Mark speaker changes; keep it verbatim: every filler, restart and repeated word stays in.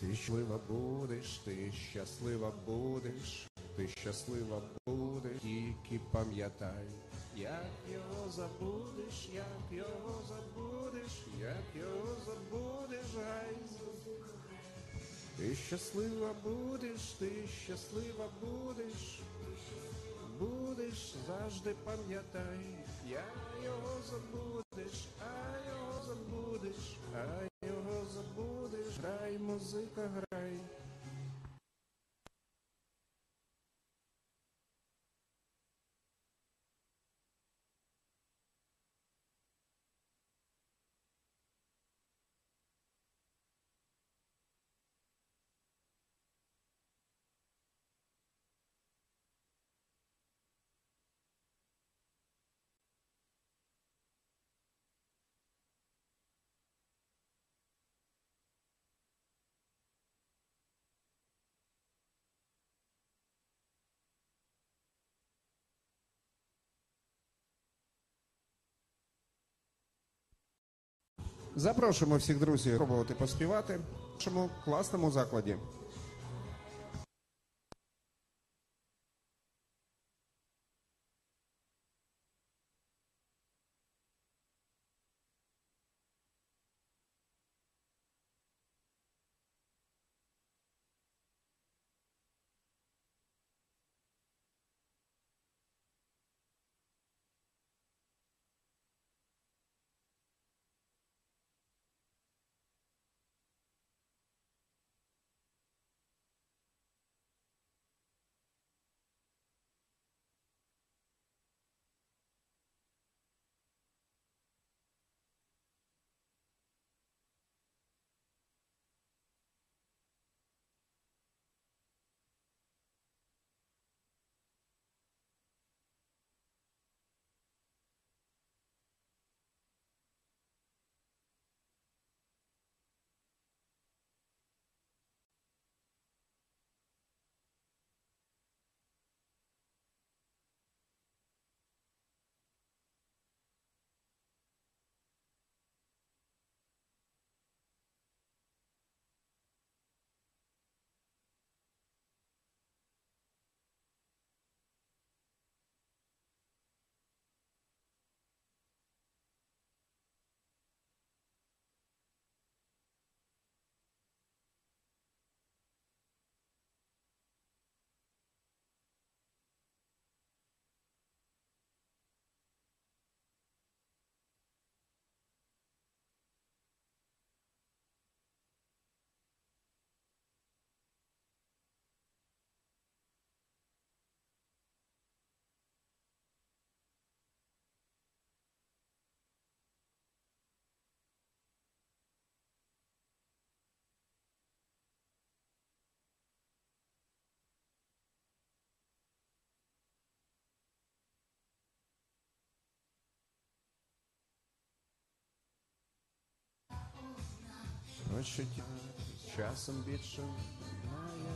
Speaker 1: Ти щаслива будеш, ти щаслива будеш, ти щаслива будеш, тільки пам'ятай, як його забудеш, як його забудеш, як його забудеш, гай. Ти щаслива будеш, ти щаслива будеш, будеш, завжди пам'ятай, як його забудеш, а його забудеш, а його забудеш, грай, музика, грай. Запрошуємо всіх друзів пробувати поспівати в нашому класному закладі. Ось життя часом більше